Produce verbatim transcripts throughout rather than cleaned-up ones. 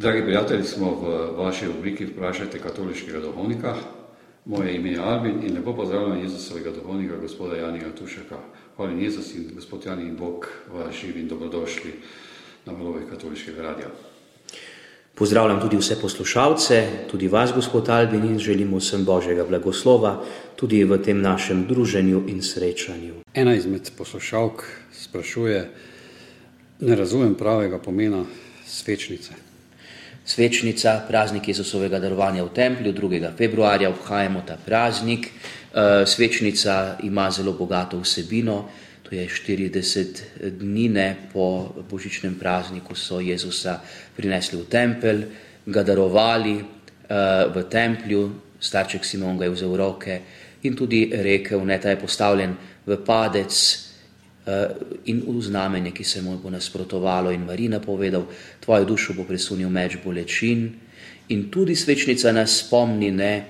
Dragi prijatelji, smo v vaši rubriki Vprašajte katoliškega duhovnika. Moje ime je Albin in lepo pozdravljam Jezusovega duhovnika, gospoda Janija Tušeka. Hvala Jezus in gospod Jani in Bog vas živi in dobrodošli na valovih katoliškega radia. Pozdravljam tudi vse poslušalce, tudi vas, gospod Albin, in želimo vsem Božjega blagoslova tudi v tem našem druženju in srečanju. Ena izmed poslušalk sprašuje, ne razumem pravega pomena svečnice. Svečnica, praznik Jezusovega darovanja v templju, drugega februarja obhajamo ta praznik. Svečnica ima zelo bogato vsebino, to je štirideset dni po božičnem prazniku so Jezusa prinesli v tempelj, ga darovali v templju, starček Simon ga je vzel v roke in tudi rekel, ne, ta je postavljen v padec in v znamenje, ki se mu bo nasprotovalo, in Marina povedal, tvojo dušo bo presunil meč bolečin. In tudi svečnica nas spomni ne,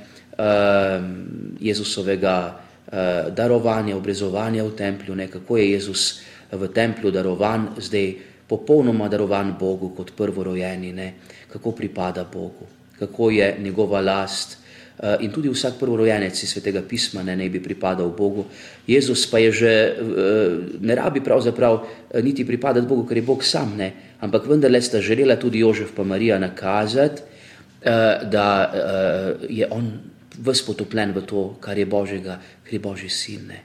Jezusovega darovanja, obrezovanja v templju, ne, kako je Jezus v templju darovan, zdaj popolnoma darovan Bogu kot prvorojeni, ne, kako pripada Bogu, kako je njegova last. In tudi vsak prvorojenec iz Svetega pisma ne, ne bi pripadal Bogu. Jezus pa je že, ne rabi pravzaprav niti pripadati Bogu, ker je Bog sam, ne, ampak vendarle sta želela tudi Jožef pa Marija nakazati, da je on ves potopljen v to, kar je Božjega, kar je Božji sin. Ne.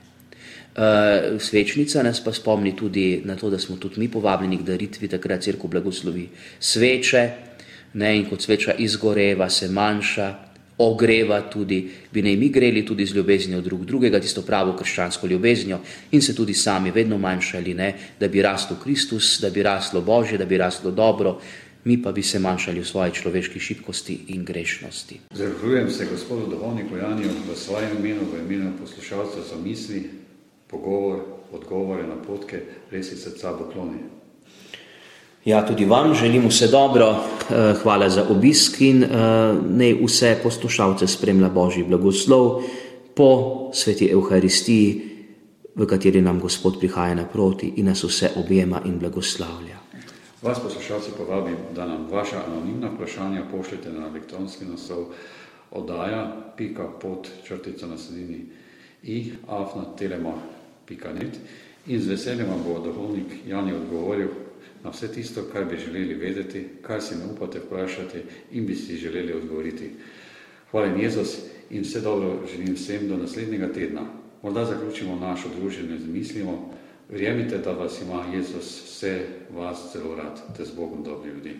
Svečnica nas pa spomni tudi na to, da smo tudi mi povabljeni k daritvi, takrat cerkev blagoslovi sveče, ne, in kot sveča izgoreva, se manjša, ogreva tudi, bi naj mi greli tudi z ljubeznijo drug drugega, tisto pravo krščansko ljubeznijo, in se tudi sami vedno manjšali, ne, da bi raslo Kristus, da bi raslo Božje, da bi raslo dobro, mi pa bi se manjšali v svoji človeški šibkosti in grešnosti. Zahvaljujem se gospodu duhovniku Janiju v svojem imenu, v imenu poslušalcev za misli, pogovor, odgovore, napotke, res iz srca pokloni. Ja, tudi vam želim vse dobro, hvala za obisk in naj vse poslušalce spremlja Božji blagoslov po sveti Evharistiji, v kateri nam Gospod prihaja naproti in nas vse objema in blagoslavlja. Vas poslušalci povabim, da nam vaša anonimna vprašanja pošljete na elektronski naslov oddaja pika pod črtica na sredini i afna telema pika net in z veseljem vam bo duhovnik Jani odgovoril na vse tisto, kar bi želeli vedeti, kar si ne upate vprašati in bi si želeli odgovoriti. Hvala Jezus in vse dobro želim vsem do naslednjega tedna. Morda zaključimo našo druženje z mislimo, verjemite, da vas ima Jezus vse vas zelo rad, te z Bogom dobri ljudi.